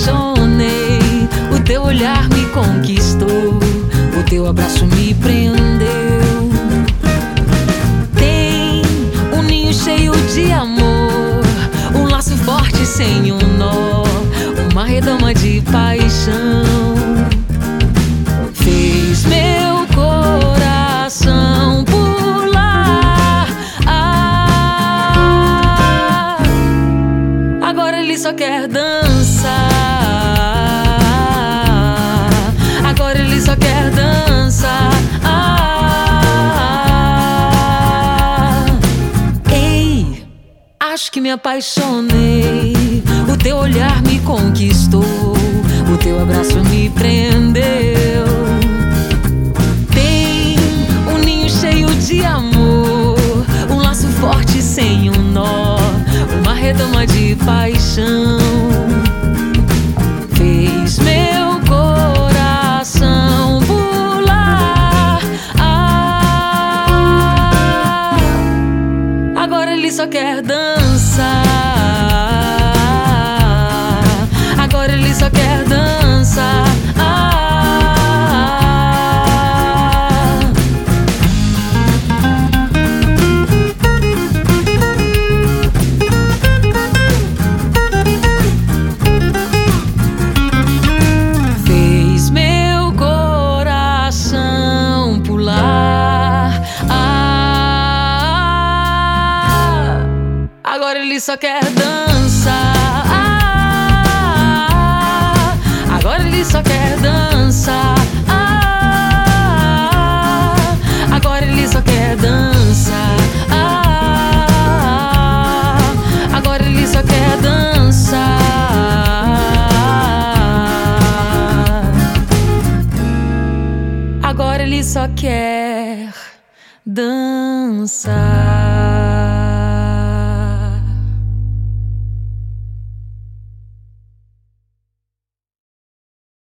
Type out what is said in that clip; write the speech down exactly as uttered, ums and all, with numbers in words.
apaixonei. O teu olhar me conquistou, o teu abraço me prendeu. Tem um ninho cheio de amor, um laço forte sem um nó, uma redoma de paixão. Fez meu coração pular. Ah, agora ele só quer dançar. Agora ele só quer dançar. Ah, ei, acho que me apaixonei. O teu olhar me conquistou, o teu abraço me prendeu. Tem um ninho cheio de amor, um laço forte sem um nó, uma redoma de paixão. Fez meu coração pular. Ah, agora ele só quer dançar. Agora ele só quer dançar. Ah, fez meu coração pular. Ah, agora ele só quer dançar. Agora ele só quer dançar. Ah, agora ele só quer dançar. Ah, agora ele só quer dançar. Agora ele só quer dançar.